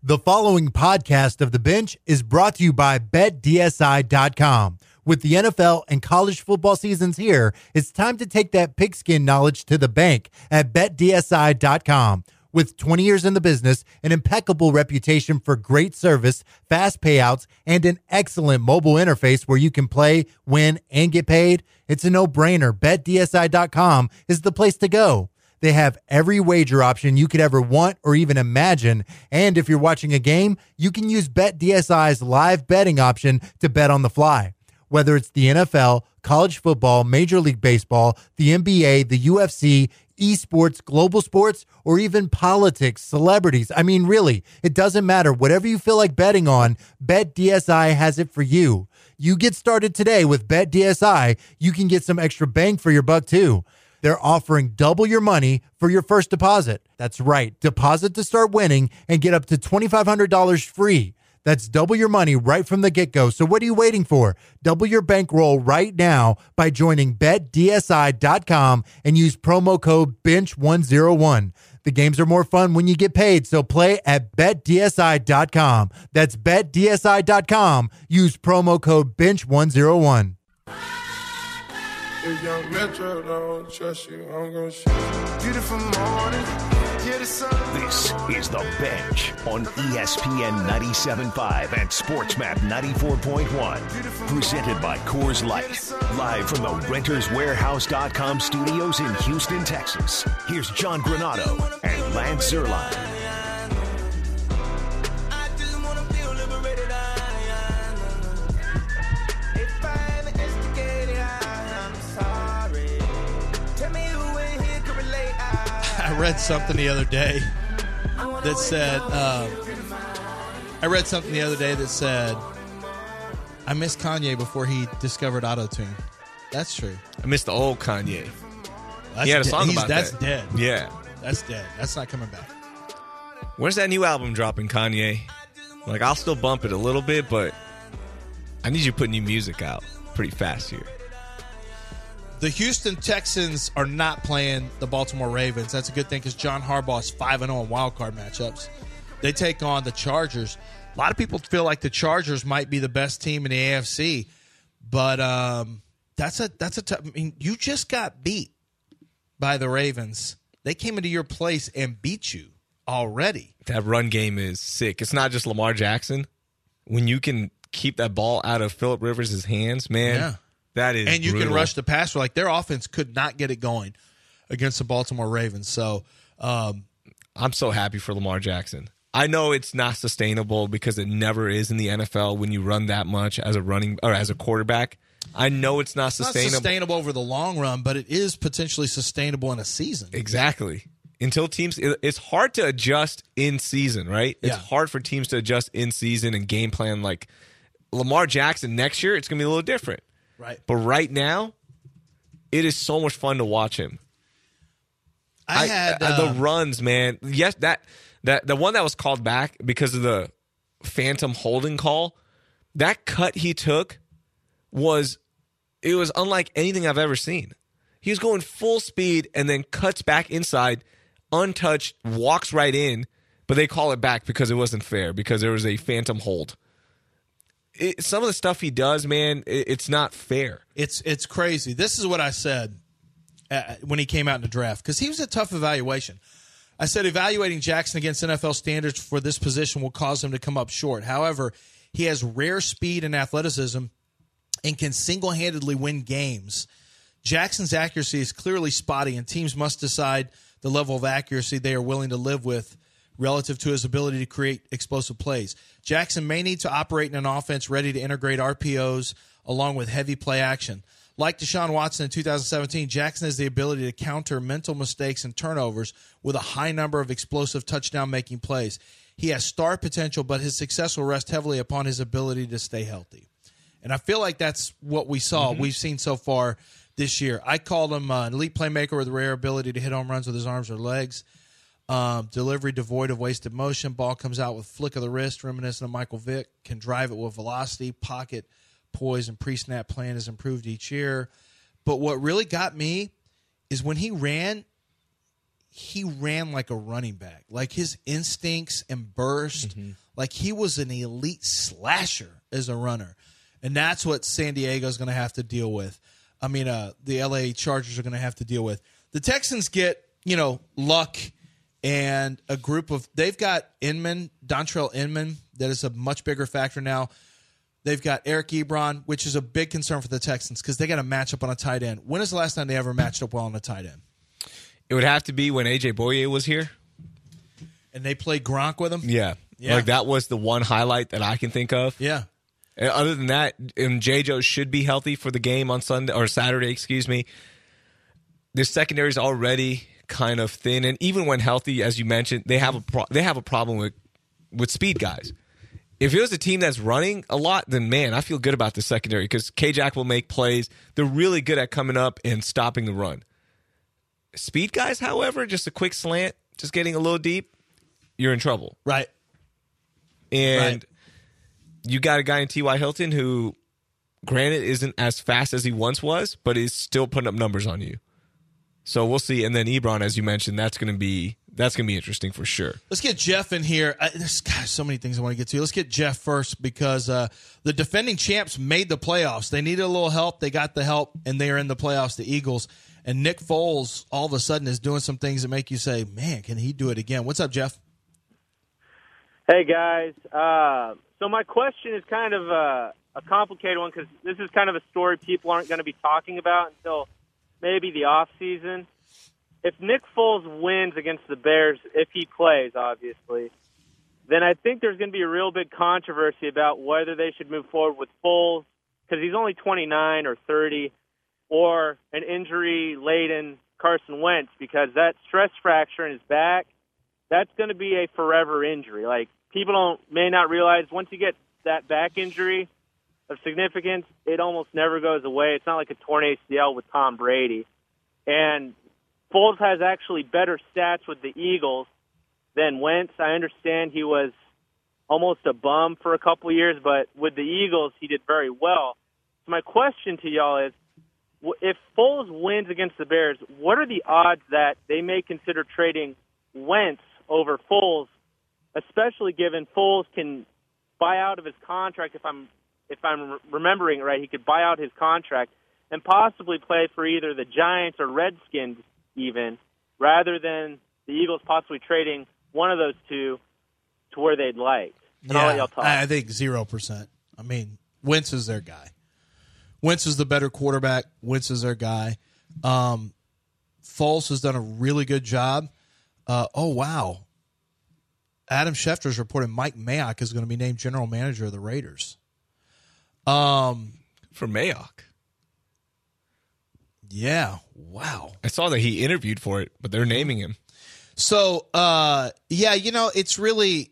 The following podcast of The Bench is brought to you by BetDSI.com. With the NFL and college football seasons here, it's time to take that pigskin knowledge to the bank at BetDSI.com. With 20 years in the business, an impeccable reputation for great service, fast payouts, and an excellent mobile interface where you can play, win, and get paid, it's a no-brainer. BetDSI.com is the place to go. They have every wager option you could ever want or even imagine. And if you're watching a game, you can use BetDSI's live betting option to bet on the fly. Whether it's the NFL, college football, Major League Baseball, the NBA, the UFC, esports, global sports, or even politics, celebrities. I mean, really, it doesn't matter. Whatever you feel like betting on, BetDSI has it for you. You get started today with BetDSI. You can get some extra bang for your buck, too. They're offering double your money for your first deposit. That's right. Deposit to start winning and get up to $2,500 free. That's double your money right from the get-go. So what are you waiting for? Double your bankroll right now by joining BetDSI.com and use promo code BENCH101. The games are more fun when you get paid, so play at BetDSI.com. That's BetDSI.com. Use promo code BENCH101. If young Metro don't trust you, I'm gonna shoot you. Beautiful morning, yeah, the sun. This is The Bench on ESPN 97.5 and SportsMap 94.1. Presented by Coors Light. Live from the RentersWarehouse.com studios in Houston, Texas. Here's John Granado and Lance Zierlein. I read something the other day that said, I missed Kanye before he discovered auto-tune. That's true. I missed the old Kanye. That's he had a song about that's that. Dead. Yeah. That's dead. That's not coming back. Where's that new album dropping, Kanye? Like, I'll still bump it a little bit, but I need you to put new music out pretty fast here. The Houston Texans are not playing the Baltimore Ravens. That's a good thing because John Harbaugh is 5-0 in wildcard matchups. They take on the Chargers. A lot of people feel like the Chargers might be the best team in the AFC, but that's a tough. I mean, you just got beat by the Ravens. They came into your place and beat you already. That run game is sick. It's not just Lamar Jackson. When you can keep that ball out of Phillip Rivers' hands, man. Yeah. That is and you brutal. can rush the passer. Like, their offense could not get it going against the Baltimore Ravens. So I'm so happy for Lamar Jackson. I know it's not sustainable because it never is in the NFL when you run that much as a running or as a quarterback. I know it's not sustainable. Not sustainable over the long run, but it is potentially sustainable in a season. Exactly. Until teams, it's hard to adjust in season, right? It's hard for teams to adjust in season and game plan. Like Lamar Jackson next year, it's going to be a little different. Right. But right now, it is so much fun to watch him. I had the runs, man. Yes, that the one that was called back because of the phantom holding call, that cut he took was unlike anything I've ever seen. He was going full speed and then cuts back inside, untouched, walks right in, but they call it back because it wasn't fair, because there was a phantom hold. Some of the stuff he does, man, it's not fair. It's crazy. This is what I said when he came out in the draft, because he was a tough evaluation. I said evaluating Jackson against NFL standards for this position will cause him to come up short. However, he has rare speed and athleticism and can single-handedly win games. Jackson's accuracy is clearly spotty, and teams must decide the level of accuracy they are willing to live with relative to his ability to create explosive plays. Jackson may need to operate in an offense ready to integrate RPOs along with heavy play action. Like Deshaun Watson in 2017, Jackson has the ability to counter mental mistakes and turnovers with a high number of explosive touchdown-making plays. He has star potential, but his success will rest heavily upon his ability to stay healthy. And I feel like that's what we saw, we've seen so far this year. I called him an elite playmaker with a rare ability to hit home runs with his arms or legs. Delivery devoid of wasted motion. Ball comes out with flick of the wrist, reminiscent of Michael Vick. Can drive it with velocity. Pocket poise and pre-snap plan has improved each year. But what really got me is when he ran, he ran like a running back. Like his instincts and burst, like he was an elite slasher as a runner. And that's what San Diego's going to have to deal with. I mean, the L.A. Chargers are going to have to deal with. The Texans get, Luck and a group of – they've got Dontrell Inman, that is a much bigger factor now. They've got Eric Ebron, which is a big concern for the Texans because they got to match up on a tight end. When is the last time they ever matched up well on a tight end? It would have to be when A.J. Boye was here. And they played Gronk with him? Yeah. Like that was the one highlight that I can think of. Yeah. And other than that, J.J. should be healthy for the game on Sunday or Saturday, excuse me. Their secondary is already kind of thin, and even when healthy, as you mentioned, they have a problem with speed guys. If it was a team that's running a lot, then man, I feel good about the secondary because K-Jack will make plays. They're really good at coming up and stopping the run. Speed guys, however, just a quick slant, just getting a little deep, you're in trouble. Right. And you got a guy in T.Y. Hilton who, granted, isn't as fast as he once was, but is still putting up numbers on you. So we'll see. And then Ebron, as you mentioned, that's going to be interesting for sure. Let's get Jeff in here. There's so many things I want to get to. Let's get Jeff first because the defending champs made the playoffs. They needed a little help. They got the help, and they are in the playoffs, the Eagles. And Nick Foles, all of a sudden, is doing some things that make you say, man, can he do it again? What's up, Jeff? Hey, guys. So my question is kind of a complicated one because this is kind of a story people aren't going to be talking about until maybe the off season. If Nick Foles wins against the Bears, if he plays, obviously, then I think there's going to be a real big controversy about whether they should move forward with Foles because he's only 29 or 30, or an injury-laden Carson Wentz because that stress fracture in his back, that's going to be a forever injury. Like, people may not realize once you get that back injury of significance, it almost never goes away. It's not like a torn ACL with Tom Brady. And Foles has actually better stats with the Eagles than Wentz. I understand he was almost a bum for a couple of years, but with the Eagles, he did very well. So my question to y'all is, if Foles wins against the Bears, what are the odds that they may consider trading Wentz over Foles, especially given Foles can buy out of his contract? If I'm remembering it right, he could buy out his contract and possibly play for either the Giants or Redskins even, rather than the Eagles possibly trading one of those two to where they'd like. And I'll let y'all talk. I think 0%. I mean, Wentz is their guy. Wentz is the better quarterback. Wentz is their guy. Foles has done a really good job. Oh, wow. Adam Schefter's reported Mike Mayock is going to be named general manager of the Raiders. For Mayock. Yeah. Wow. I saw that he interviewed for it, but they're naming him. So, it's really,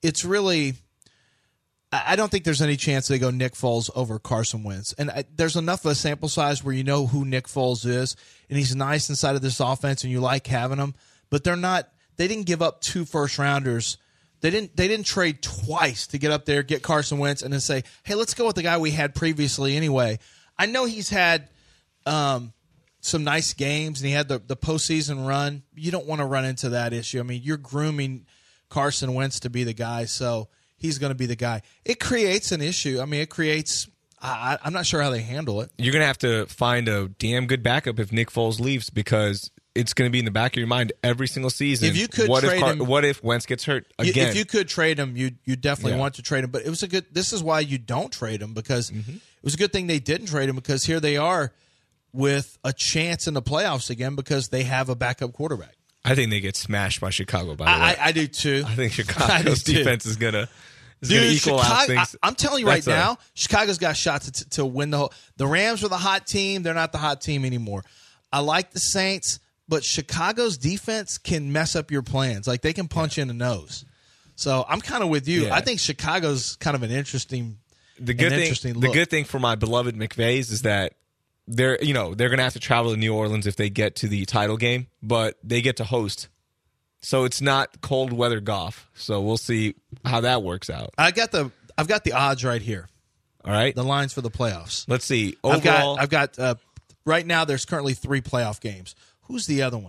I don't think there's any chance they go Nick Foles over Carson Wentz. And there's enough of a sample size where you know who Nick Foles is, and he's nice inside of this offense, and you like having him. But they didn't give up 2 first-rounders. They didn't trade twice to get up there, get Carson Wentz, and then say, hey, let's go with the guy we had previously anyway. I know he's had some nice games, and he had the postseason run. You don't want to run into that issue. I mean, you're grooming Carson Wentz to be the guy, so he's going to be the guy. It creates an issue. I mean, I'm not sure how they handle it. You're going to have to find a damn good backup if Nick Foles leaves because it's going to be in the back of your mind every single season. If you could what if Wentz gets hurt again? If you could trade him, you definitely want to trade him. But this is why you don't trade him, because it was a good thing they didn't trade him, because here they are with a chance in the playoffs again because they have a backup quarterback. I think they get smashed by Chicago, by the way. I do too. I think Chicago's defense is going to equal out things. I'm telling you right now, Chicago's got shots to win the whole. The Rams were the hot team. They're not the hot team anymore. I like the Saints, but Chicago's defense can mess up your plans. Like, they can punch in the nose. So I'm kind of with you. Yeah. I think Chicago's kind of an interesting look. The good thing for my beloved McVays is that they're going to have to travel to New Orleans if they get to the title game, but they get to host. So it's not cold weather golf. So we'll see how that works out. I've got the odds right here. All right. The lines for the playoffs. Let's see. Overall, I've got right now there's currently 3 playoff games. Who's the other one?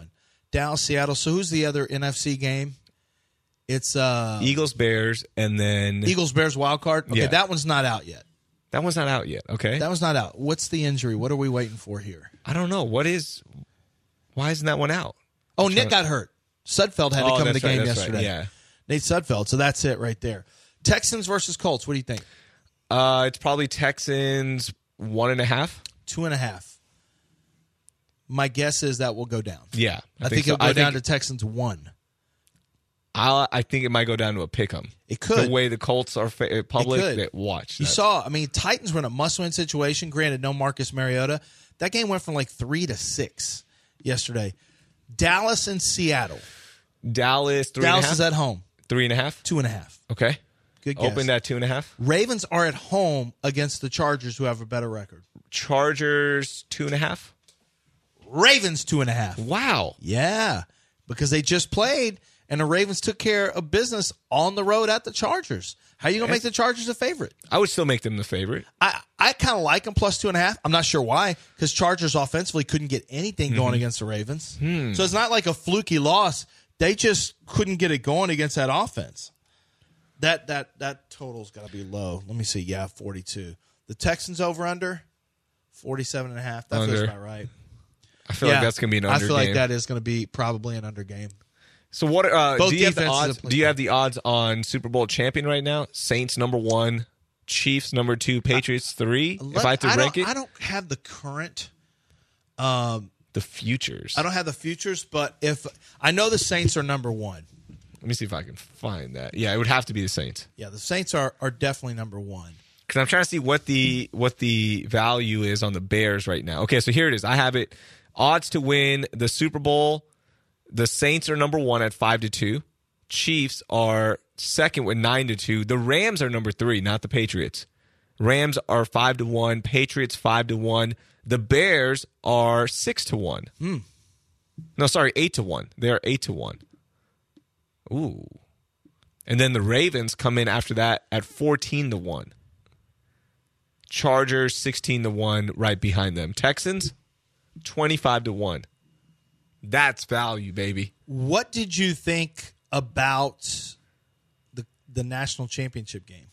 Dallas, Seattle. So who's the other NFC game? It's Eagles, Bears, and then Eagles, Bears wild card. Okay, Yeah. that one's not out yet. That one's not out yet. Okay. That one's not out. What's the injury? What are we waiting for here? I don't know. Why isn't that one out? Oh, Nick got hurt. Sudfeld had to come in the that's right, game that's yesterday. Right, yeah. Nate Sudfeld. So that's it right there. Texans versus Colts. What do you think? It's probably Texans 1.5. 2.5. My guess is that will go down. Yeah. I think so. it'll go down to Texans 1. I think it might go down to a pick 'em. It could. The way the Colts are public, could. that watch. You saw, Titans were in a must-win situation. Granted, no Marcus Mariota. That game went from like 3-6 yesterday. Dallas and Seattle. Dallas 3.5. Dallas is at home. 3.5. 2.5. Okay. Good guess. Open that 2.5. Ravens are at home against the Chargers, who have a better record. Chargers 2.5. Ravens 2.5. Wow. Yeah, because they just played, and the Ravens took care of business on the road at the Chargers. How are you going to make the Chargers a favorite? I would still make them the favorite. I kind of like them plus 2.5. I'm not sure why, because Chargers offensively couldn't get anything going against the Ravens. So it's not like a fluky loss. They just couldn't get it going against that offense. That total's got to be low. Let me see. Yeah, 42. The Texans over under 47.5. That feels Under. about right. I feel like that's going to be an under I feel game. like that is going to be probably an under game. So what? Both do you have the defenses odds? have played Do you have the odds on Super Bowl champion right now? Saints number 1, Chiefs number 2, Patriots 3. If I had to rank it, I don't have the current. the futures. I don't have the futures, but if I know the Saints are number 1. Let me see if I can find that. Yeah, it would have to be the Saints. Yeah, the Saints are definitely number 1. Because I'm trying to see what the value is on the Bears right now. Okay, so here it is. I have it. Odds to win the Super Bowl. The Saints are number 1 at 5-2. Chiefs are second with 9-2. The Rams are number 3, not the Patriots. Rams are 5-1. Patriots 5-1. The Bears are 6-1. No, sorry, 8-1. They are 8-1. Ooh. And then the Ravens come in after that at 14-1. Chargers 16-1 right behind them. Texans 25-1. That's value, baby. What did you think about the national championship game?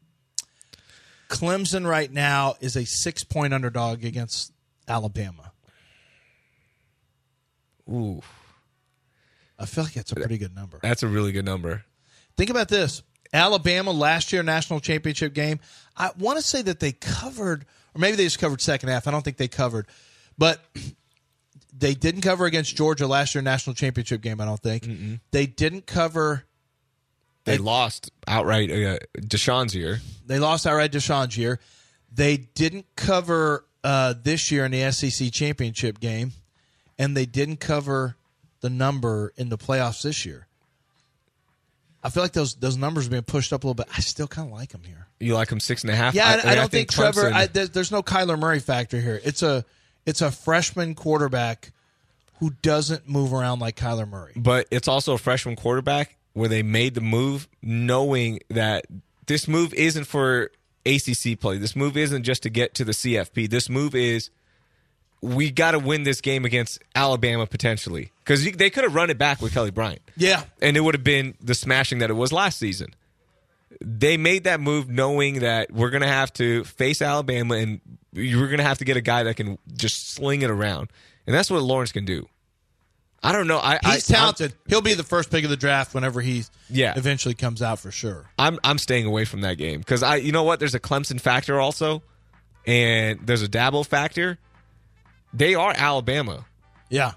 Clemson right now is a 6-point underdog against Alabama. Ooh. I feel like that's a pretty good number. That's a really good number. Think about this. Alabama last year national championship game. I want to say that they covered, or maybe they just covered second half. I don't think they covered, but they didn't cover against Georgia last year national championship game. I don't think they didn't cover. They lost outright Deshaun's year. They lost outright Deshaun's year. They didn't cover this year in the SEC championship game, and they didn't cover the number in the playoffs this year. I feel like those numbers are being pushed up a little bit. I still kind of like them here. You like them 6.5? Yeah, I don't think Trevor. Clemson- There's no Kyler Murray factor here. It's a freshman quarterback who doesn't move around like Kyler Murray. But it's also a freshman quarterback where they made the move knowing that this move isn't for ACC play. This move isn't just to get to the CFP. This move is we got to win this game against Alabama potentially. Because they could have run it back with Kelly Bryant. Yeah. And it would have been the smashing that it was last season. They made that move knowing that we're going to have to face Alabama and you're going to have to get a guy that can just sling it around. And that's what Lawrence can do. I don't know. He's talented. He'll be the first pick of the draft whenever he eventually comes out for sure. I'm staying away from that game because you know what? There's a Clemson factor also, and there's a Dabo factor. They are Alabama. Yeah.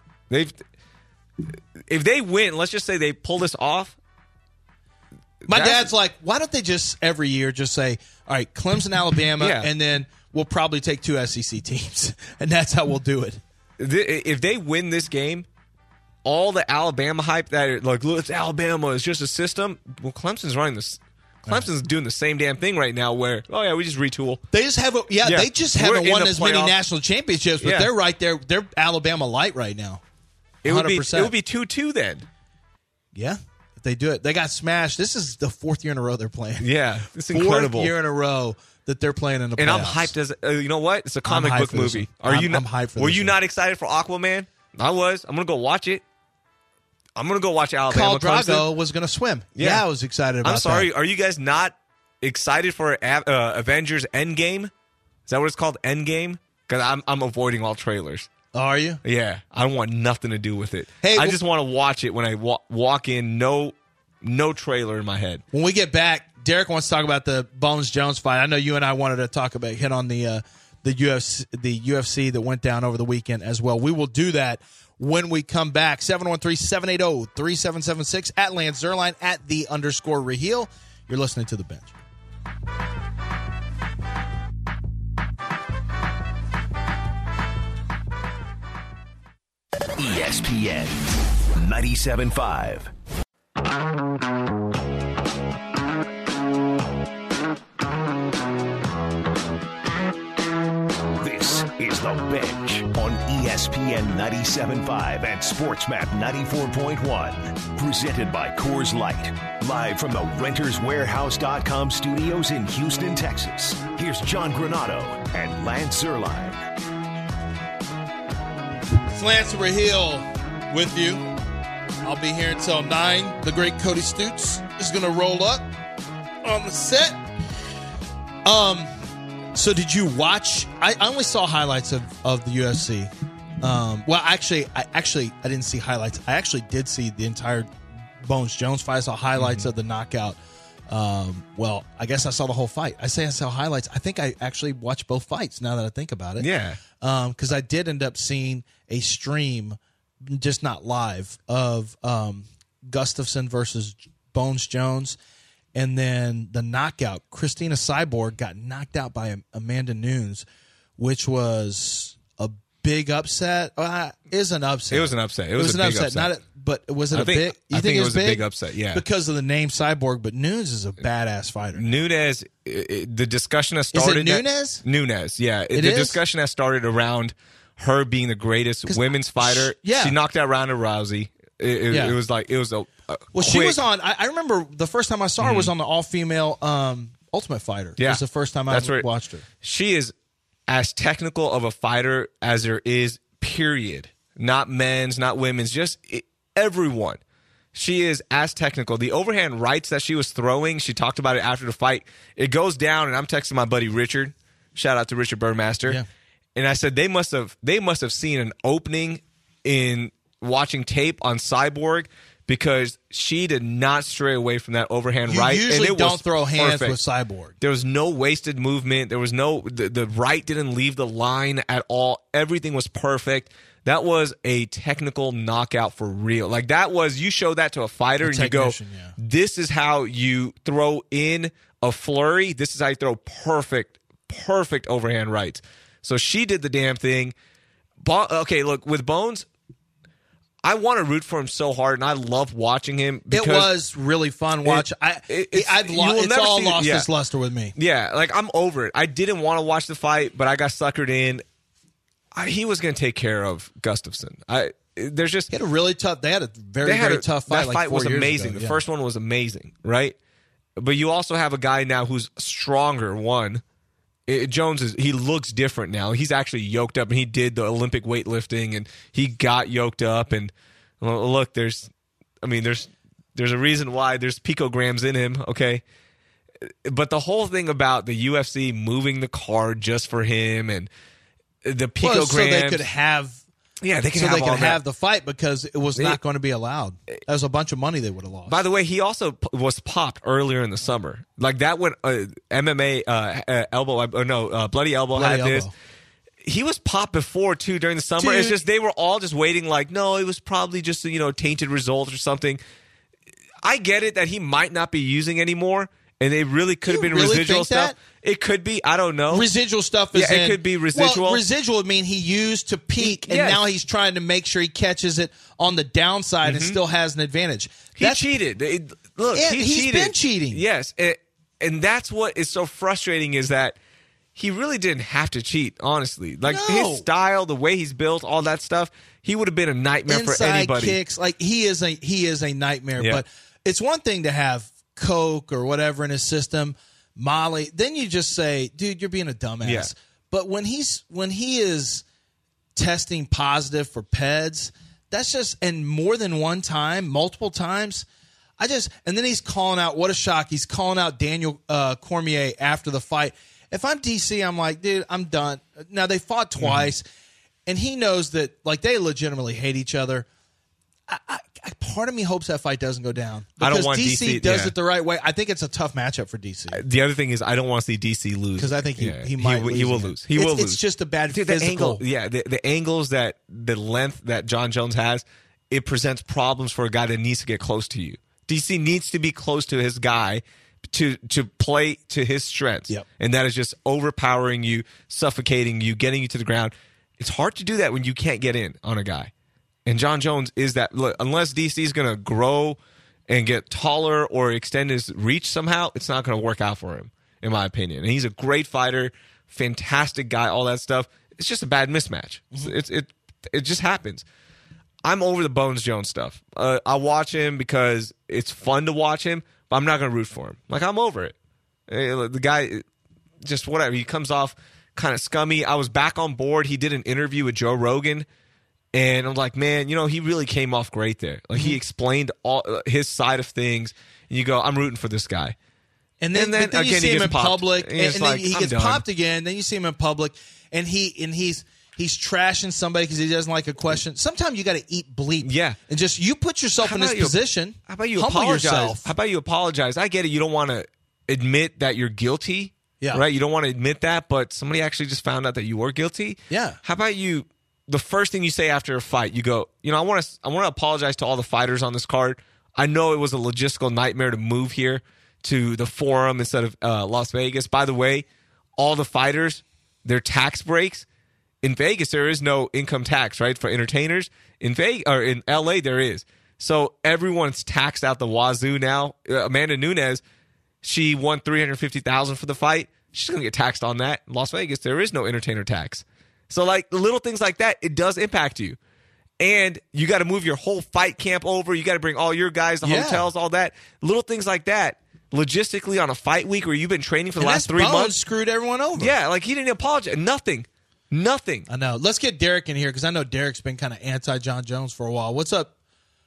If they win, let's just say they pull this off. My dad's like, why don't they just every year just say, all right, Clemson, Alabama, and then we'll probably take 2 SEC teams, and that's how we'll do it. If they win this game, all the Alabama hype that like, look, it's Alabama, it's just a system. Well, Clemson's running this. Clemson's doing the same damn thing right now. Where we just retool. They just have they just haven't won as many national championships, but they're right there. They're Alabama light right now. 100%. It would be 2-2 then. Yeah, if they do it, they got smashed. This is the 4th year in a row they're playing. Yeah, it's incredible. 4th year in a row that they're playing in the playoffs. And I'm hyped as you know what? It's a comic book movie. I'm hyped for Were this you one. not excited for Aquaman? I was. I'm gonna go watch it. I'm going to go watch Alabama. Khal Drago was going to swim. Yeah, I was excited about that. I'm sorry. Are you guys not excited for Avengers Endgame? Is that what it's called? Endgame? Because I'm avoiding all trailers. Are you? Yeah. I want nothing to do with it. Hey, I just want to watch it when I walk in. No trailer in my head. When we get back, Derek wants to talk about the Bones Jones fight. I know you and I wanted to hit on the UFC that went down over the weekend as well. We will do that when we come back. 713-780-3776 at Lance Zierlein at @the_Raheel. You're listening to The Bench. ESPN 97.5. This is The Bench on ESPN 97.5 and SportsMap 94.1. Presented by Coors Light. Live from the RentersWarehouse.com studios in Houston, Texas. Here's John Granato and Lance Zierlein. It's Lance Raheel with you. I'll be here until 9. The great Cody Stutes is going to roll up on the set. So did you watch? I only saw highlights of the UFC. Well, actually, I didn't see highlights. I actually did see the entire Bones Jones fight. I saw highlights of the knockout. Well, I guess I saw the whole fight. I say I saw highlights. I think I actually watched both fights now that I think about it. Yeah. Because I did end up seeing a stream, just not live, of Gustafsson versus Bones Jones. And then the knockout, Christina Cyborg got knocked out by Amanda Nunes, which was a big upset. Is an upset. It was an upset. It was a an big upset. But was it big? I think it was a big upset, yeah. Because of the name Cyborg, but Nunes is a badass fighter. Nunes, the discussion has started. Is it Nunes? Nunes, yeah. The discussion has started around her being the greatest women's fighter. Yeah. She knocked out Ronda Rousey. It was a well, she was on. I remember the first time I saw her was on the all-female Ultimate Fighter. Yeah, it was the first time I watched her. She is as technical of a fighter as there is. Period. Not men's, not women's, just everyone. She is as technical. The overhand rights that she was throwing, she talked about it after the fight. It goes down, and I'm texting my buddy Richard. Shout out to Richard Burmaster. Yeah. And I said they must have seen an opening in watching tape on Cyborg, because she did not stray away from that overhand right. Usually and it don't throw hands perfect. with Cyborg. There was no wasted movement. There was the right didn't leave the line at all. Everything was perfect. That was a technical knockout for real. Like, that was, you show that to a fighter and you go, this is how you throw in a flurry. This is how you throw perfect overhand rights. So she did the damn thing. Okay, look, with Bones, I want to root for him so hard, and I love watching him. It was really fun watching. It's all lost its luster with me. Yeah, like, I'm over it. I didn't want to watch the fight, but I got suckered in. He was going to take care of Gustafsson. He had a really tough. They had a very tough fight. That fight was amazing. The first one was amazing, right? But you also have a guy now who's stronger. Jones he looks different now. He's actually yoked up, and he did the Olympic weightlifting, and he got yoked up. And look, there's a reason why there's picograms in him. Okay, but the whole thing about the UFC moving the card just for him and the picograms, so they could have. Yeah, they could have the fight, because it was not going to be allowed. That was a bunch of money they would have lost. By the way, he also was popped earlier in the summer. Like, that when MMA Bloody Elbow had this. He was popped before, too, during the summer. Dude. It's just they were all just waiting like, no, it was probably just tainted results or something. I get it that he might not be using anymore. And it really could have been residual stuff. It could be. I don't know. Residual stuff is it could be residual. Well, residual would mean he used to peak, and now he's trying to make sure he catches it on the downside and still has an advantage. He cheated. He's been cheating. Yes, and that's what is so frustrating, is that he really didn't have to cheat, honestly. Like, his style, the way he's built, all that stuff, he would have been a nightmare for anybody. Kicks, like, he is a nightmare. Yeah. But it's one thing to have coke or whatever in his system, Molly, then you just say, dude, you're being a dumbass. Yeah. But when he is testing positive for PEDs, That's just, and more than one time, multiple times. And then he's calling out, what a shock. He's calling out Daniel Cormier after the fight. If I'm DC, I'm like, dude, I'm done. Now, they fought twice, and he knows that, like, they legitimately hate each other. Part of me hopes that fight doesn't go down. I don't Because want DC DC does it the right way. I think it's a tough matchup for DC. The other thing is I don't want to see DC lose. Because I think he might lose. He will lose. He will lose. It's just a bad Dude, physical. the angles the length that John Jones has, it presents problems for a guy that needs to get close to you. DC needs to be close to his guy to play to his strengths. Yep. And that is just overpowering you, suffocating you, getting you to the ground. It's hard to do that when you can't get in on a guy. And John Jones is that. Look, unless DC is going to grow and get taller or extend his reach somehow, it's not going to work out for him, in my opinion. And he's a great fighter, fantastic guy, all that stuff. It's just a bad mismatch. It just happens. I'm over the Bones Jones stuff. I watch him because it's fun to watch him, but I'm not going to root for him. Like, I'm over it. The guy, just whatever. He comes off kind of scummy. I was back on board. He did an interview with Joe Rogan, and I'm like, man, he really came off great there. Like, he explained all his side of things, and you go, I'm rooting for this guy. And then again, you see him in public, and then he gets done. popped again. Then you see him in public, and he's trashing somebody because he doesn't like a question. Sometimes you got to eat bleep. Yeah. And just you put yourself in this position. How about you humble apologize? yourself. How about you apologize? I get it. You don't want to admit that you're guilty. Yeah. Right? You don't want to admit that, but somebody actually just found out that you were guilty. Yeah. How about you, the first thing you say after a fight, you go, I want to apologize to all the fighters on this card. I know it was a logistical nightmare to move here to the Forum instead of Las Vegas. By the way, all the fighters, their tax breaks, in Vegas, there is no income tax, right, for entertainers. In LA, there is. So everyone's taxed out the wazoo now. Amanda Nunes, she won $350,000 for the fight. She's going to get taxed on that. In Las Vegas, there is no entertainer tax. So, like, the little things like that, it does impact you. And you got to move your whole fight camp over. You got to bring all your guys, the hotels, all that. Little things like that. Logistically, on a fight week where you've been training for the last 3 months, screwed everyone over. Yeah, like, he didn't apologize. Nothing. I know. Let's get Derek in here because I know Derek's been kind of anti-John Jones for a while. What's up?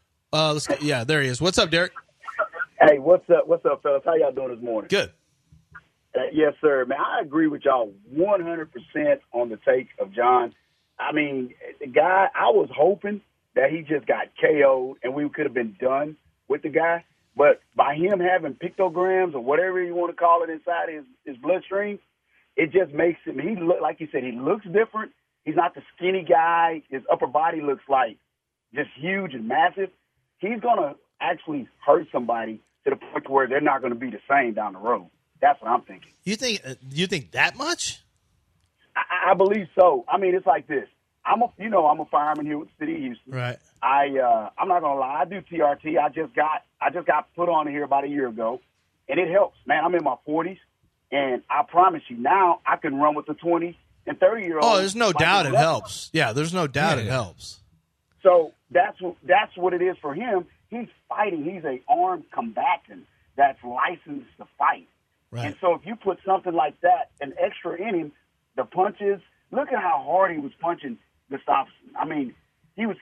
There he is. What's up, Derek? Hey, what's up? What's up, fellas? How y'all doing this morning? Good. Yes, sir. Man, I agree with y'all 100% on the take of John. I mean, the guy, I was hoping that he just got KO'd and we could have been done with the guy. But by him having pictograms or whatever you want to call it inside his bloodstream, it just makes him, he look like you said, he looks different. He's not the skinny guy. His upper body looks like just huge and massive. He's going to actually hurt somebody to the point where they're not going to be the same down the road. That's what I'm thinking. You think that much? I believe so. I mean, it's like this. I'm a fireman here with the city of Houston. Right. I'm not gonna lie. I do TRT. I just got put on here about a year ago, and it helps. Man, I'm in my 40s, and I promise you now I can run with the 20 and 30-year-olds. Oh, there's no doubt it helps. Yeah, there's no doubt it helps. So that's what it is for him. He's fighting. He's a armed combatant that's licensed to fight. Right. And so if you put something like that, an extra in him, the punches. Look at how hard he was punching Gustafsson. I mean, he was.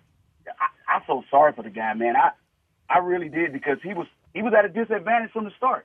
I feel sorry for the guy, man. I really did because he was at a disadvantage from the start.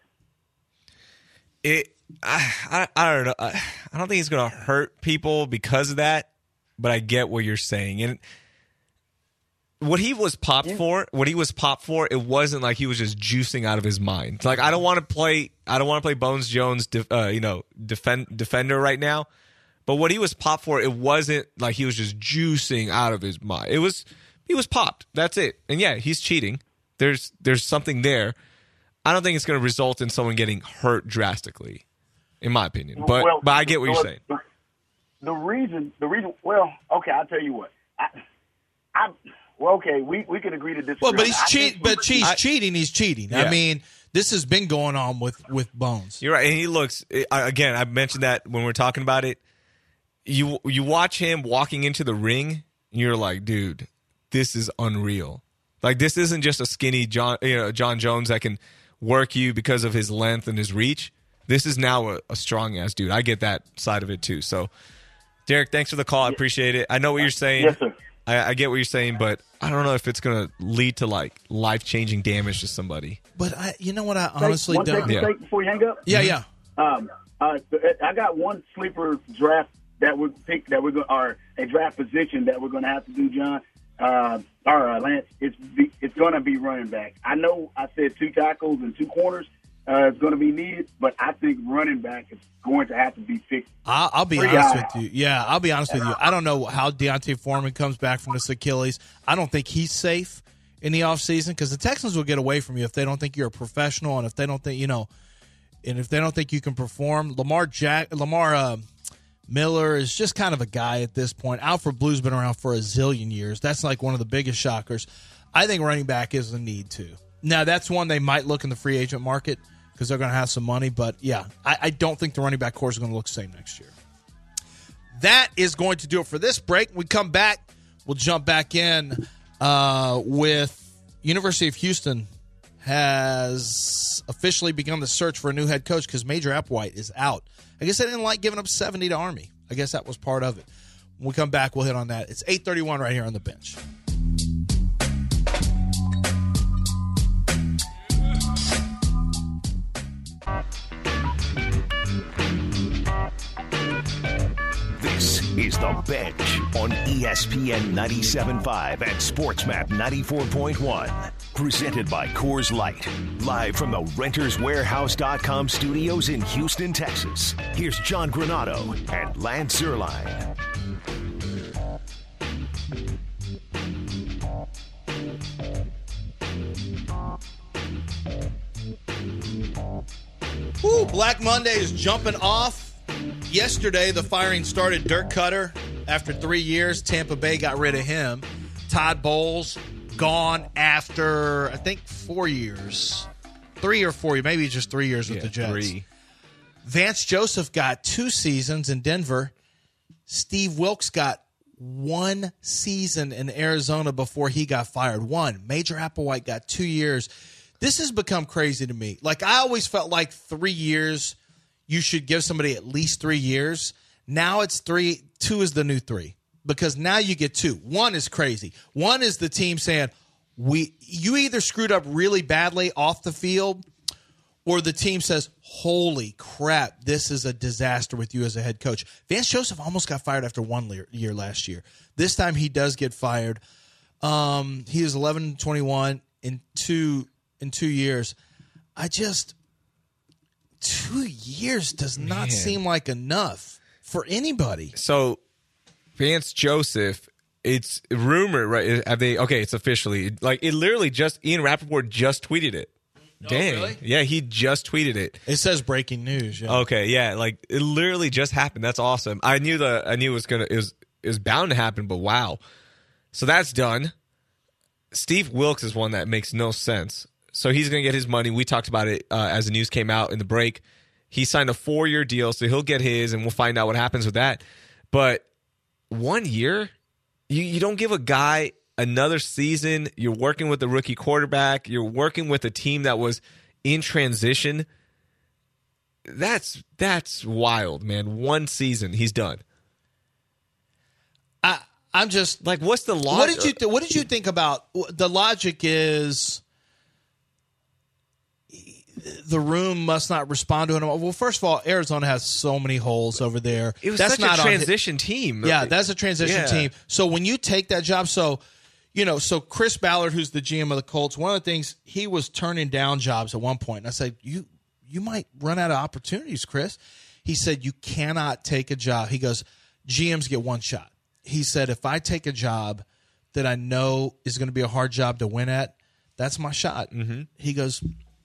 I don't know. I don't think it's going to hurt people because of that, but I get what you're saying. And what he was popped for, it wasn't like he was just juicing out of his mind. Like, I don't want to play Bones Jones, defender right now. But what he was popped for, it wasn't like he was just juicing out of his mind. He was popped. That's it. And yeah, he's cheating. There's something there. I don't think it's going to result in someone getting hurt drastically, in my opinion. But I get what you're saying. The reason. Well, okay, I'll tell you what. Okay, we can agree to disagree. Well, but he's cheating. He's cheating. Yeah. I mean, this has been going on with Bones. You're right, and he looks. Again, I mentioned that when we're talking about it. You watch him walking into the ring, and you're like, dude, this is unreal. Like, this isn't just a skinny John Jones that can work you because of his length and his reach. This is now a strong ass dude. I get that side of it too. So, Derek, thanks for the call. I appreciate it. I know what you're saying. Yes, sir. I get what you're saying, but I don't know if it's going to lead to like life-changing damage to somebody. But you know what? I honestly one don't. second before you hang up. Yeah. I got one sleeper draft that we pick that we're going, or a draft position that we're going to have to do, John. Or Lance, it's going to be running back. I know I said 2 tackles and 2 corners. It's going to be needed, but I think running back is going to have to be fixed. I'll be honest with you. Yeah, I'll be honest with you. I don't know how Deontay Foreman comes back from this Achilles. I don't think he's safe in the offseason because the Texans will get away from you if they don't think you're a professional and if they don't think, and if they don't think you can perform. Lamar Miller is just kind of a guy at this point. Alfred Blue's been around for a zillion years. That's like one of the biggest shockers. I think running back is a need too. Now, that's one they might look in the free agent market because they're going to have some money. But, yeah, I don't think the running back core is going to look the same next year. That is going to do it for this break. When we come back, we'll jump back in with University of Houston has officially begun the search for a new head coach because Major Applewhite is out. I guess they didn't like giving up 70 to Army. I guess that was part of it. When we come back, we'll hit on that. It's 8:31 right here on the bench. This is The Bench on ESPN 97.5 and SportsMap 94.1. Presented by Coors Light. Live from the RentersWarehouse.com studios in Houston, Texas. Here's John Granato and Lance Zierlein. Woo, Black Monday is jumping off. Yesterday, the firing started. Dirk Cutter, after 3 years, Tampa Bay got rid of him. Todd Bowles, gone after, I think, 4 years. 3 or 4, maybe just 3 years with the Jets. 3. Vance Joseph got 2 seasons in Denver. Steve Wilkes got 1 season in Arizona before he got fired. 1. Major Applewhite got 2 years. This has become crazy to me. Like, I always felt like 3 years, you should give somebody at least 3 years. Now it's 3. 2 is the new 3 because now you get 2. 1 is crazy. 1 is the team saying, you either screwed up really badly off the field or the team says, holy crap, this is a disaster with you as a head coach. Vance Joseph almost got fired after 1 year last year. This time he does get fired. He is 11-21 in 2 years. 2 years does not seem like enough for anybody. So, Vance Joseph, it's rumored, right? It's officially. Like, it literally just, Ian Rappaport just tweeted it. Oh, Dang. really? Yeah, he just tweeted it. It says breaking news. Yeah. Okay, yeah, like, it literally just happened. That's awesome. I knew it was bound to happen, but wow. So that's done. Steve Wilkes is one that makes no sense. So he's going to get his money. We talked about it as the news came out in the break. He signed a 4-year deal, so he'll get his, and we'll find out what happens with that. But 1 year? You don't give a guy another season. You're working with a rookie quarterback. You're working with a team that was in transition. That's wild, man. 1 season, he's done. I'm just like, what's the logic? What did you think about the logic? Is the room must not respond to him. Well, first of all, Arizona has so many holes over there. It was such a transition team. Yeah, that's a transition team. So when you take that job, so Chris Ballard, who's the GM of the Colts, one of the things, he was turning down jobs at one point. And I said, you might run out of opportunities, Chris. He said, you cannot take a job. He goes, GMs get 1 shot. He said, if I take a job that I know is going to be a hard job to win at, that's my shot. Mm-hmm. He goes,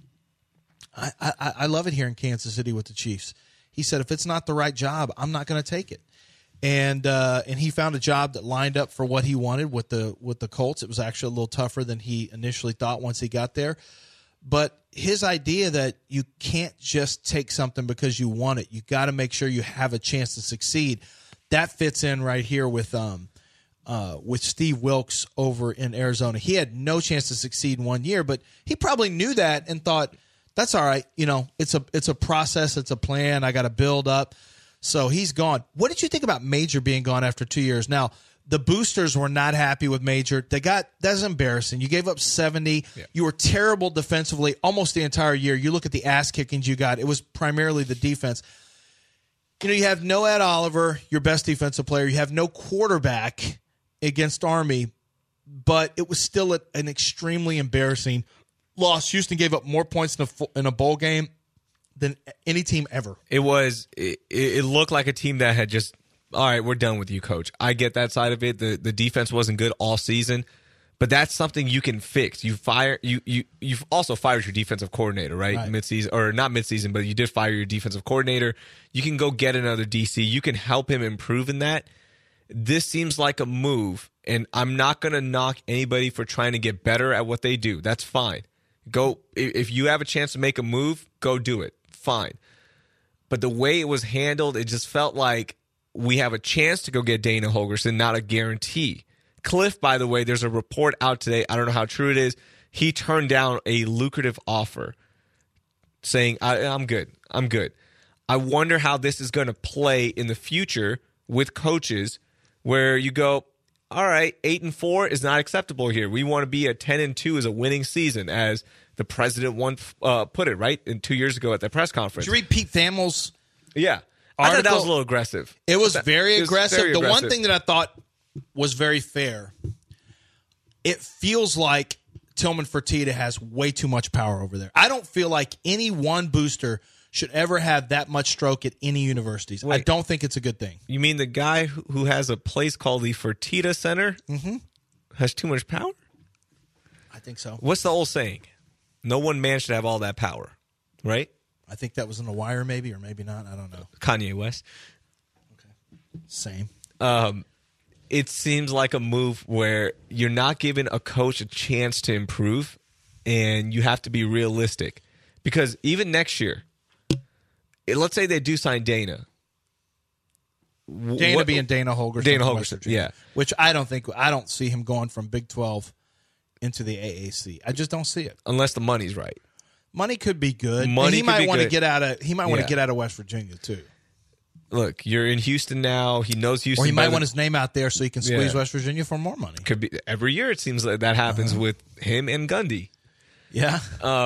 I love it here in Kansas City with the Chiefs. He said, if it's not the right job, I'm not going to take it. And he found a job that lined up for what he wanted with the Colts. It was actually a little tougher than he initially thought once he got there. But his idea that you can't just take something because you want it, you got to make sure you have a chance to succeed. That fits in right here with Steve Wilkes over in Arizona. He had no chance to succeed in 1 year, but he probably knew that and thought, that's all right. It's a process. It's a plan. I got to build up. So he's gone. What did you think about Major being gone after 2 years? Now, The boosters were not happy with Major. That's embarrassing. You gave up 70. Yeah. You were terrible defensively almost the entire year. You look at the ass kickings you got. It was primarily the defense. You have no Ed Oliver, your best defensive player. You have no quarterback against Army, but it was still an extremely embarrassing loss. Houston gave up more points in a bowl game than any team ever. It looked like a team that had just, all right, we're done with you, coach. I get that side of it. The defense wasn't good all season, but that's something you can fix. You've also fired your defensive coordinator, right? Midseason, or not midseason, but you did fire your defensive coordinator. You can go get another DC. You can help him improve in that. This seems like a move, and I'm not going to knock anybody for trying to get better at what they do. That's fine. Go, if you have a chance to make a move, go do it. Fine. But the way it was handled, it just felt like we have a chance to go get Dana Holgorsen, not a guarantee. Cliff, by the way, there's a report out today. I don't know how true it is. He turned down a lucrative offer saying, I'm good. I wonder how this is going to play in the future with coaches where you go, all right, 8-4 is not acceptable here. We want to be at 10-2 as a winning season, as the president once put it, right? 2 years ago at the press conference. Did you read Pete Thamel's Yeah. I thought that was a little aggressive. It was very aggressive. The one thing that I thought was very fair, it feels like Tillman Fertitta has way too much power over there. I don't feel like any one booster should ever have that much stroke at any universities. Wait, I don't think it's a good thing. You mean the guy who has a place called the Fertitta Center has too much power? I think so. What's the old saying? No one man should have all that power, right? I think that was in The Wire, maybe, or maybe not. I don't know. Kanye West. Okay. Same. It seems like a move where you're not giving a coach a chance to improve, and you have to be realistic. Because even next year, let's say they do sign Dana. Being Dana Holgorsen. Dana Holgorsen, yeah. Which I don't see him going from Big 12 into the AAC. I just don't see it. Unless the money's right. Money could be good. He might want to get out of West Virginia too. Look, you're in Houston now. He knows Houston. Or he might want his name out there so he can squeeze West Virginia for more money. Could be every year. It seems like that happens with him and Gundy. Yeah.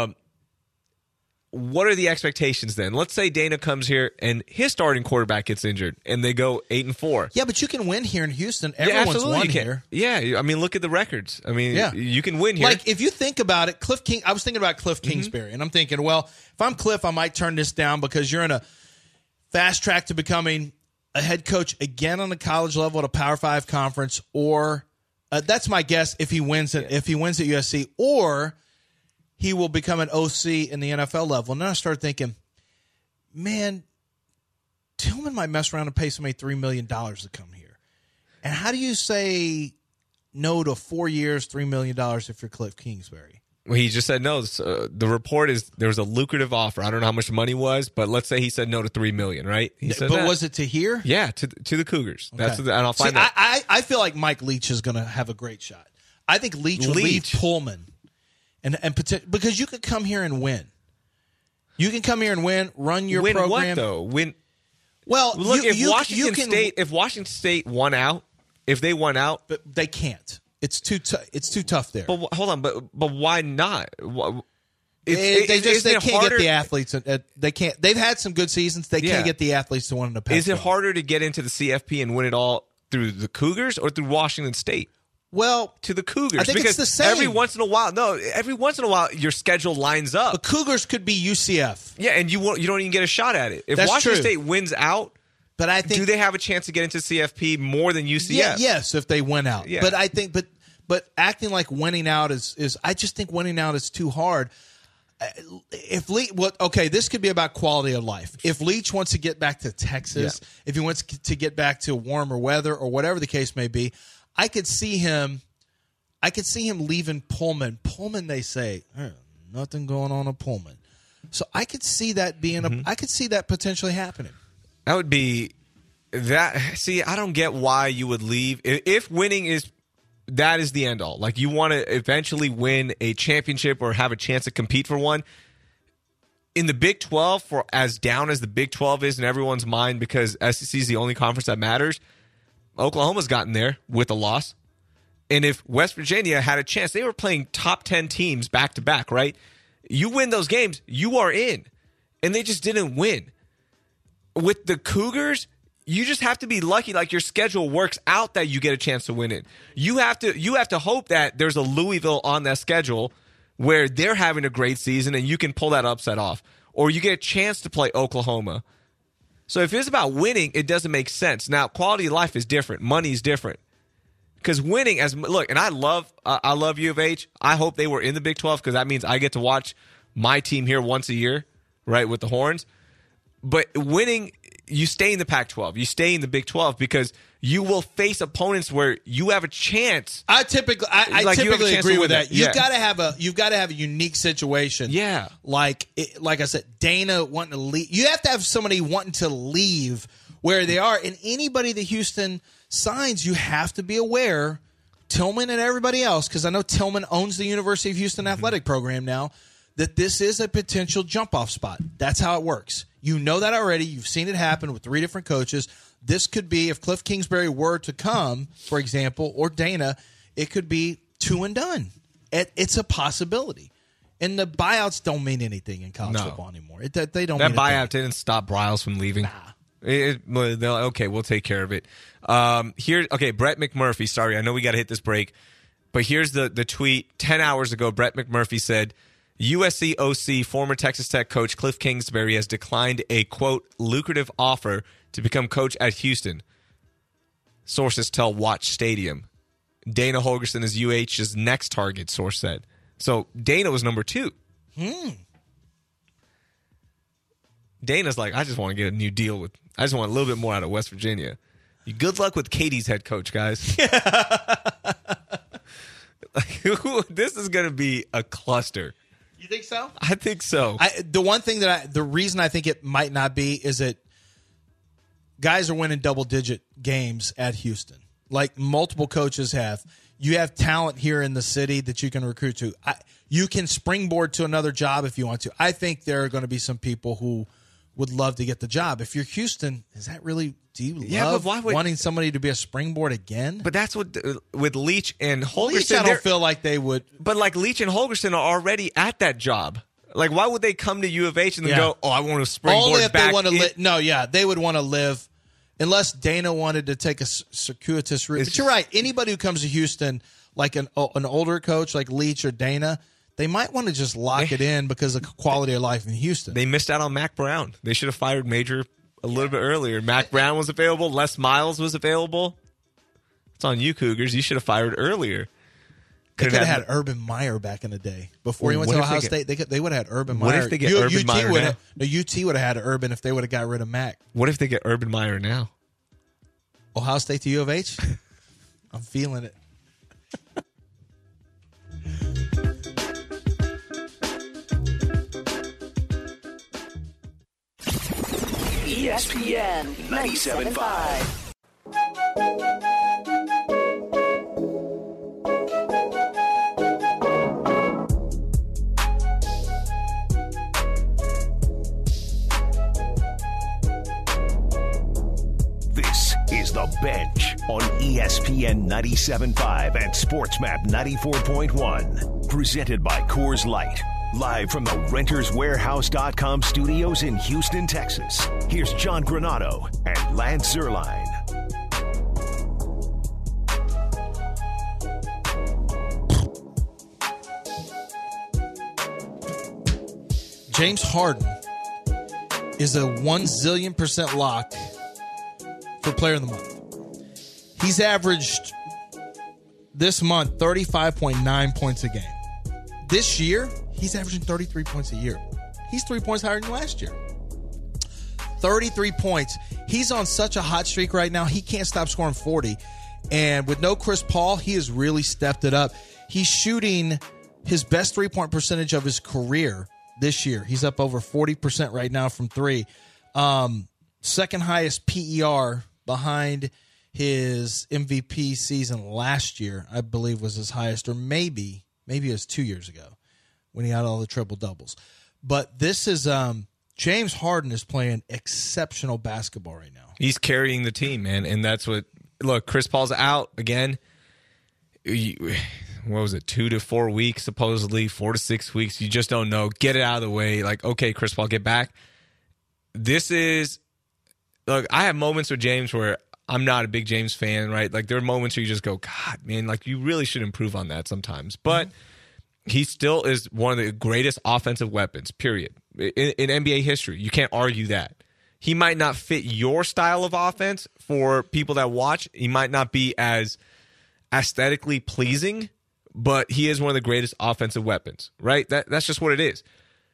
What are the expectations then? Let's say Dana comes here and his starting quarterback gets injured and they go 8-4. Yeah, but you can win here in Houston. Everyone's won here. Yeah, I mean, look at the records. I mean, you can win here. Like, if you think about it, I was thinking about Cliff Kingsbury, and I'm thinking, well, if I'm Cliff, I might turn this down because you're in a fast track to becoming a head coach again on the college level at a Power 5 conference, or that's my guess if he wins at USC, or he will become an OC in the NFL level. And then I started thinking, man, Tillman might mess around and pay somebody $3 million to come here. And how do you say no to 4 years, $3 million if you're Cliff Kingsbury? Well, he just said no. The report is there was a lucrative offer. I don't know how much the money was, but let's say he said no to $3 million, right? He said that. Was it to here? Yeah, to the Cougars. Okay. And I'll find that. I feel like Mike Leach is going to have a great shot. I think Leach will leave Pullman. And because you could come here and win. You can come here and win, run your program. Win what, though? Win. Well, look, if Washington State won out, if they won out. But they can't. It's too tough there. But hold on, but why not? They can't get the athletes. They can't. They've had some good seasons. They can't get the athletes to win in the Pac-12. Is it harder to get into the CFP and win it all through the Cougars or through Washington State? Well, to the Cougars. I think because it's the same. Every once in a while, your schedule lines up. The Cougars could be UCF. Yeah, and you don't even get a shot at it. If That's Washington true. State wins out, but I think do they have a chance to get into CFP more than UCF? Yeah, yes, if they win out. Yeah. But I think, but acting like winning out is I just think winning out is too hard. This could be about quality of life. If Leach wants to get back to Texas, if he wants to get back to warmer weather or whatever the case may be, I could see him leaving Pullman. Pullman, they say, nothing going on at Pullman. So I could see that being I could see that potentially happening. That would be that. See, I don't get why you would leave if winning is the end all. Like, you want to eventually win a championship or have a chance to compete for one. In the Big 12, for as down as the Big 12 is in everyone's mind, because SEC is the only conference that matters, Oklahoma's gotten there with a loss. And if West Virginia had a chance, they were playing top 10 teams back to back, right? You win those games, you are in. And they just didn't win. With the Cougars, you just have to be lucky, like your schedule works out that you get a chance to win it. You have to hope that there's a Louisville on that schedule where they're having a great season and you can pull that upset off. Or you get a chance to play Oklahoma. So if it's about winning, it doesn't make sense. Now, quality of life is different. Money is different. Because winning, and I love U of H. I hope they were in the Big 12 because that means I get to watch my team here once a year, right, with the Horns. But winning, you stay in the Pac-12. You stay in the Big 12 because you will face opponents where you have a chance. I typically agree with that. You've got to have a unique situation. Yeah. Like I said, Dana wanting to leave. You have to have somebody wanting to leave where they are. And anybody that Houston signs, you have to be aware, Tillman and everybody else, because I know Tillman owns the University of Houston athletic program now, that this is a potential jump-off spot. That's how it works. You know that already. You've seen it happen with 3 different coaches. This could be, if Cliff Kingsbury were to come, for example, or Dana, it could be 2 and done. It's a possibility. And the buyouts don't mean anything in college football anymore. They don't. That mean buyout didn't stop Bryles from leaving. Nah. Okay, we'll take care of it. Brett McMurphy. Sorry, I know we got to hit this break, but here's the tweet. 10 hours ago, Brett McMurphy said, USC OC, former Texas Tech coach Cliff Kingsbury has declined a, quote, lucrative offer to become coach at Houston. Sources tell Watch Stadium. Dana Holgorsen is UH's next target, source said. So Dana was number 2. Dana's like, I just want to get a new deal I just want a little bit more out of West Virginia. Good luck with Katie's head coach, guys. This is going to be a cluster. You think so? I think so. The reason I think it might not be is that guys are winning double-digit games at Houston, like multiple coaches have. You have talent here in the city that you can recruit to. You can springboard to another job if you want to. I think there are going to be some people who would love to get the job. If you're Houston, is that really? Do you love wanting somebody to be a springboard again? But that's what with Leach and Holgorsen. Leach, I don't feel like they would. But like Leach and Holgorsen are already at that job. Like, why would they come to U of H and then go, "Oh, I want to springboard only if back"? They want to they would want to live, unless Dana wanted to take a circuitous route. But you're right. Anybody who comes to Houston, like an older coach like Leach or Dana, they might want to just lock it in because of quality of life in Houston. They missed out on Mac Brown. They should have fired Major a little bit earlier. Mac Brown was available. Les Miles was available. It's on you, Cougars. You should have fired earlier. They could have had Urban Meyer back in the day. Before he went to Ohio State, they would have had Urban Meyer. What if they get Urban Meyer now? UT would have had Urban if they would have got rid of Mac. What if they get Urban Meyer now? Ohio State to U of H? I'm feeling it. ESPN 97.5. This is The Bench on ESPN 97.5 and SportsMap 94.1. Presented by Coors Light. Live from the RentersWarehouse.com studios in Houston, Texas. Here's John Granado and Lance Zierlein. James Harden is a 1,000,000% lock for Player of the Month. He's averaged this month 35.9 points a game. This year, he's averaging 33 points a year. He's 3 points higher than last year. 33 points. He's on such a hot streak right now, he can't stop scoring 40. And with no Chris Paul, he has really stepped it up. He's shooting his best three-point percentage of his career this year. He's up over 40% right now from 3. Second highest PER behind his MVP season last year, I believe was his highest, or maybe it was 2 years ago when he had all the triple doubles. But this is James Harden is playing exceptional basketball right now. He's carrying the team, man, and that's what look, Chris Paul's out again. What was it, 2 to 4 weeks, supposedly, 4 to 6 weeks. You just don't know. Get it out of the way. Like, okay, Chris Paul, get back. Look, I have moments with James where I'm not a big James fan, right? Like, there are moments where you just go, God, man, like, you really should improve on that sometimes. But he still is one of the greatest offensive weapons, period. In NBA history, you can't argue that. He might not fit your style of offense for people that watch. He might not be as aesthetically pleasing, but he is one of the greatest offensive weapons, right? That's just what it is.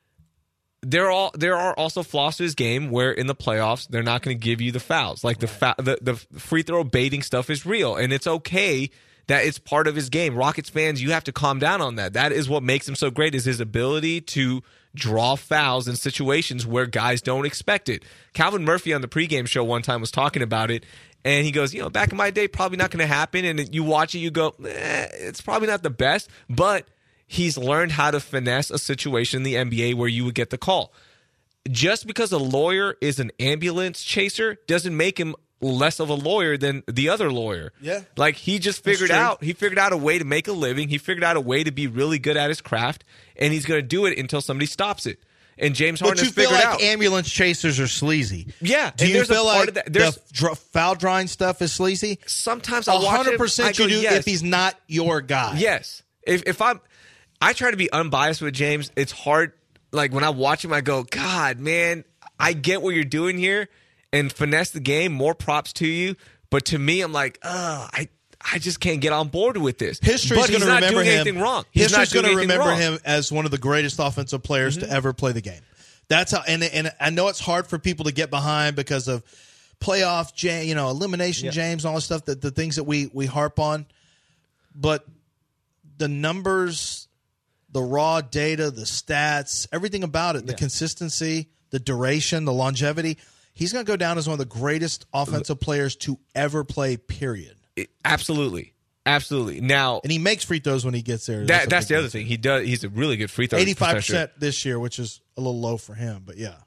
There are also flaws to his game where in the playoffs they're not going to give you the fouls. Like the free throw baiting stuff is real, and it's okay that it's part of his game. Rockets fans, you have to calm down on that. That is what makes him so great, is his ability to draw fouls in situations where guys don't expect it. Calvin Murphy on the pregame show one time was talking about it, and he goes, back in my day, probably not going to happen. And you watch it, you go, it's probably not the best, but he's learned how to finesse a situation in the NBA where you would get the call. Just because a lawyer is an ambulance chaser doesn't make him less of a lawyer than the other lawyer. Yeah. Like, he just figured out a way to make a living. He figured out a way to be really good at his craft, and he's going to do it until somebody stops it. And James Harden has figured out. But you feel like ambulance chasers are sleazy. Yeah. Do you feel like the foul drawing stuff is sleazy? Sometimes I watch it. 100% you do if he's not your guy. Yes. If I try to be unbiased with James. It's hard. Like, when I watch him, I go, God, man, I get what you're doing here and finesse the game. More props to you. But to me, I'm like, I just can't get on board with this. History's going to remember him. Anything wrong. History's going to remember him as one of the greatest offensive players to ever play the game. That's how. And I know it's hard for people to get behind because of playoff, elimination James, and all this stuff. The things that we harp on, but the numbers, the raw data, the stats, everything about it, the consistency, the duration, the longevity. He's going to go down as one of the greatest offensive players to ever play, period. Absolutely. Now, and he makes free throws when he gets there. That's the other thing. He does. He's a really good free throw. 85% this year, which is a little low for him, but yeah.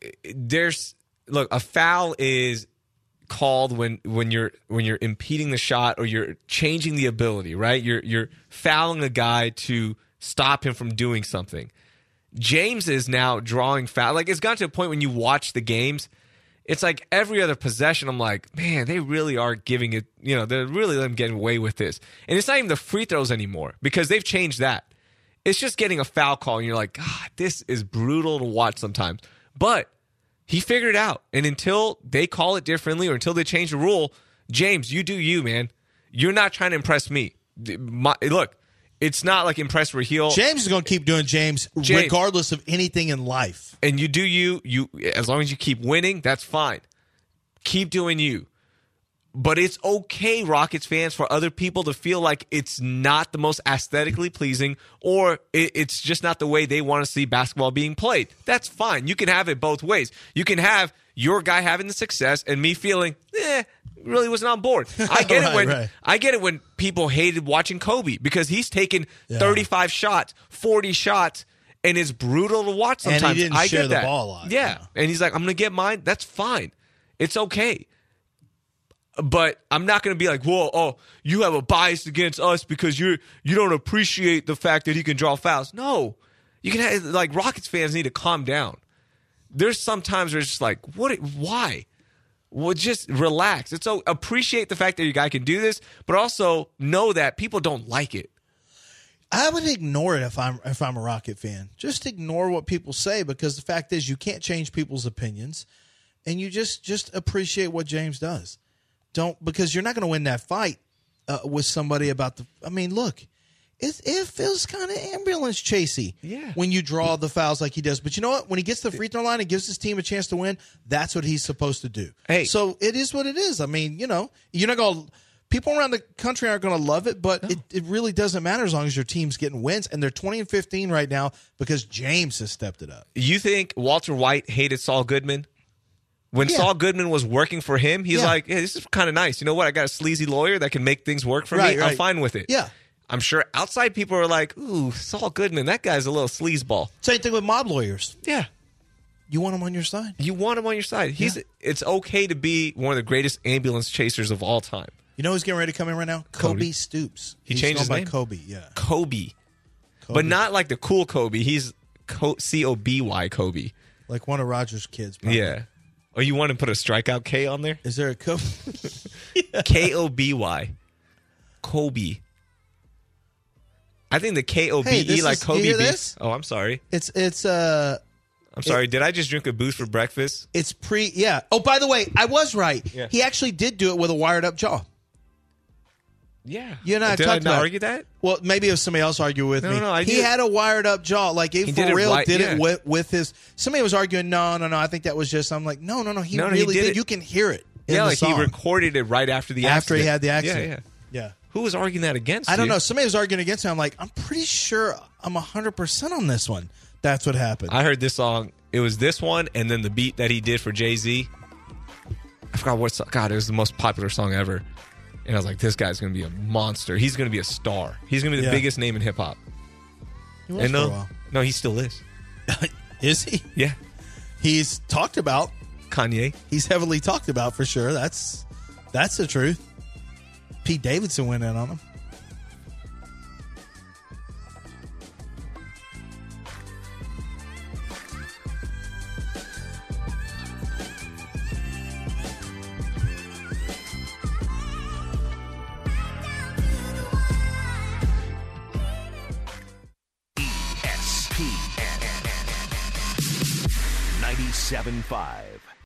A foul is called when you're impeding the shot or you're changing the ability, right? You're fouling a guy to stop him from doing something. James is now drawing foul. Like, it's gotten to a point when you watch the games, it's like every other possession, I'm like, man, they really are giving it, they're really letting them get away with this. And it's not even the free throws anymore because they've changed that. It's just getting a foul call, and you're like, God, this is brutal to watch sometimes. But he figured it out. And until they call it differently or until they change the rule, James, you do you, man. You're not trying to impress me. Look, it's not like impress Raheel. James is going to keep doing James regardless of anything in life. And you do you as long as you keep winning, that's fine. Keep doing you. But it's okay, Rockets fans, for other people to feel like it's not the most aesthetically pleasing or it's just not the way they want to see basketball being played. That's fine. You can have it both ways. You can have your guy having the success and me feeling, really wasn't on board. I get I get it when people hated watching Kobe because he's taken 35 shots, 40 shots, and it's brutal to watch sometimes. And he didn't share the ball a lot. Yeah. And he's like, I'm going to get mine. That's fine. It's okay. But I'm not going to be like, whoa, you have a bias against us because you don't appreciate the fact that he can draw fouls. No. You can have, like, Rockets fans need to calm down. There's some times where it's just like, why? Well, just relax. It's so appreciate the fact that your guy can do this, but also know that people don't like it. I would ignore it if I'm a Rocket fan. Just ignore what people say because the fact is you can't change people's opinions, and you just appreciate what James does. Because you're not going to win that fight with somebody about the. I mean, look, it feels kind of ambulance chasey when you draw the fouls like he does. But you know what? When he gets to the free throw line and gives his team a chance to win, that's what he's supposed to do. Hey. So it is what it is. I mean, you're not going to. People around the country aren't going to love it, but it really doesn't matter as long as your team's getting wins. And they're 20-15 right now because James has stepped it up. You think Walter White hated Saul Goodman? When Saul Goodman was working for him, he's like, hey, this is kind of nice. You know what? I got a sleazy lawyer that can make things work for me. I'm fine with it. Yeah. I'm sure outside people are like, ooh, Saul Goodman, that guy's a little sleazeball. Same thing with mob lawyers. Yeah. You want him on your side. You want him on your side. It's okay to be one of the greatest ambulance chasers of all time. You know who's getting ready to come in right now? Kobe Stoops. He He's changed his going name? by Kobe, yeah. Kobe. But not like the cool Kobe. He's Koby Kobe. Like one of Roger's kids, probably. Yeah. Or you want to put a strikeout K on there? Is there a Kobe? Koby. Kobe. I think the Kobe Hey, like Kobe you hear beef. this? Oh, I'm sorry. It's I'm sorry. Did I just drink a Boost for breakfast? It's yeah. Oh, by the way, I was right. Yeah. He actually did do it with a wired up jaw. Yeah. You and I Did I talked not about argue that? Well, maybe if somebody else argued with me. No, he had a wired up jaw. Like, he did for it real right, did yeah. it with his. Somebody was arguing, no. I think that was just. I'm like, no. He No, he really did did. it. You can hear it. In Yeah, the like song. he recorded it right after the After accident. he had the accident. Yeah. Who was arguing that against I don't you? know. Somebody was arguing against him. I'm like, I'm pretty sure I'm 100% on this one. That's what happened. I heard this song. It was this one, and then the beat that he did for Jay-Z. I forgot what song. God, it was the most popular song ever. And I was like, this guy's going to be a monster. He's going to be a star. He's going to be the Yeah. biggest name in hip-hop. He was And for a no, while. no, he still is. Is he? Yeah. He's talked about. Kanye. He's heavily talked about for sure. That's the truth. Pete Davidson went in on him. ESPN 97.5.